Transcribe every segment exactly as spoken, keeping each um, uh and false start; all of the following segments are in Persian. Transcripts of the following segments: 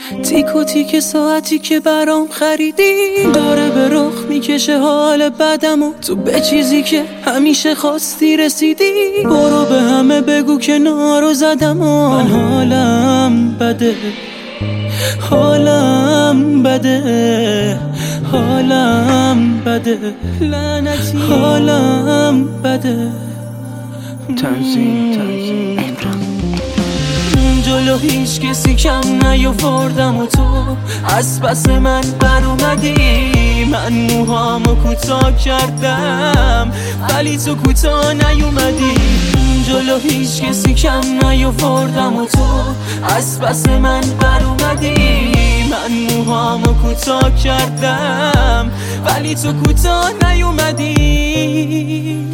تیک و تیک ساعتی که برام خریدی داره به رخ میکشه حال بدم و تو به چیزی که همیشه خواستی رسیدی. برو به همه بگو که نارو زدم و من حالم بده، حالم بده، حالم بده، لعنتی حالم بده. تنظیم تنظیم جلو هیچ کسی کم نیاوردم و تو از پس من بر اومدی. من موهامو کوتاه کردم ولی تو کوتاه نیومدی. جلو هیچ کسی کم نیاوردم و تو از پس من بر اومدی. من موهامو کوتاه کردم ولی تو کوتاه نیومدی.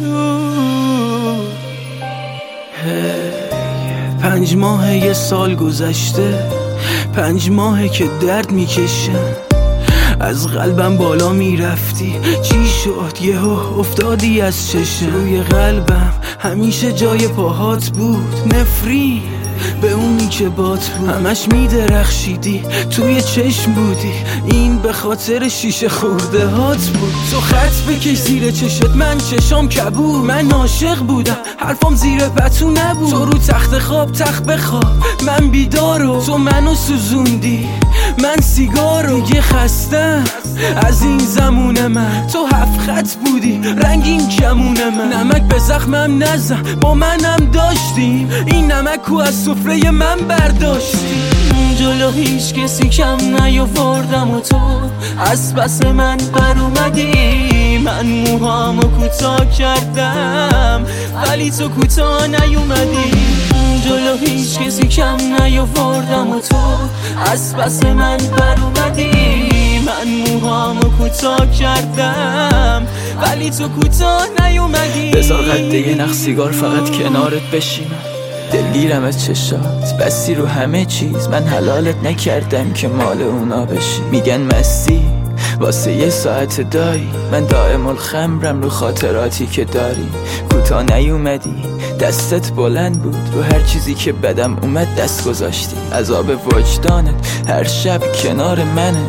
پنج ماه یه سال گذشته، پنج ماهه که درد میکشم، از قلبم بالا میرفتی. چی شد یهو افتادی از چشم؟ روی قلبم همیشه جای پاهات بود. نفری به اونی که بات بود، همش میدرخشیدی توی چشم بودی. این به خاطر شیشه خورده هات بود. تو خط بکش زیر چشت، من چشام کبود. من عاشق بودم حرفام زیر پتو نبود. تو رو تخت خواب تخت بخواب، من بیدارو تو منو سوزوندی. من سیگارو دیگه خستم از این زمون من. تو هفت خط بودی رنگین کمون من. نمک به زخمم نزن با منم داشتیم، این نمکو از سفره من برداشتی. جلو هیچ کسی کم نیاوردم و تو از پس من بر اومدی. من موهامو کوتاه کردم ولی تو کوتاه نیومدی. جلو هیچ کسی کم نیاوردم و تو از پس من بر اومدی. من موهامو کوتاه کردم ولی تو کوتاه نیومدی. بذار قده یه نخ سیگار فقط کنارت بشینم. دلگیرم از چشات بستی رو همه چیز. من حلالت نکردم که مال اونا بشی. میگن مستی واسه یه ساعت دایی، من دائم الخمرم رو خاطراتی که داری. کوتاه نیومدی، دستت بلند بود رو هر چیزی که بدم اومد دست گذاشتی. عذاب وجدانت هر شب کنار منه،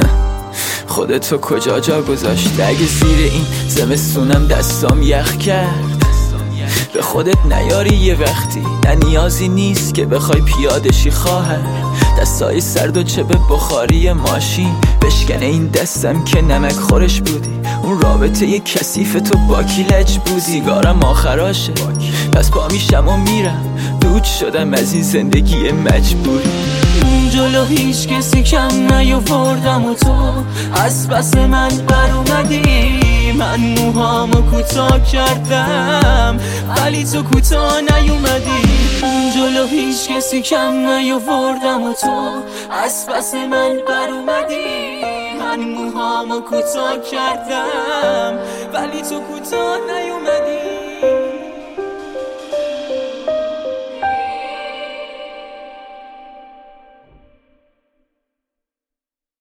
خودتو کجا جا گذاشتی؟ اگه زیر این زمستونم دستام یخ کرد، به خودت نیاری یه وقتی. نه نیازی نیست که بخوای پیادشی خواهر. دستای سرد و چه به بخاری ماشین بشکنه این دستم که نمک خورش بودی. اون رابطه یه کثیف تو با کی لج بودی. سیگارم آخراشه پس پا میشم و میرم، دود شدم از این زندگی مجبوری. جلو هیچ کسی کم نیاوردم و تو از پس من بر اومدی. من موهامو کوتاه کردم ولی تو کوتاه نیومدی. جلو هیچ کسی کم نیاوردم و تو از پس من بر اومدی. من موهامو کوتاه کردم ولی تو کوتاه نیومدی.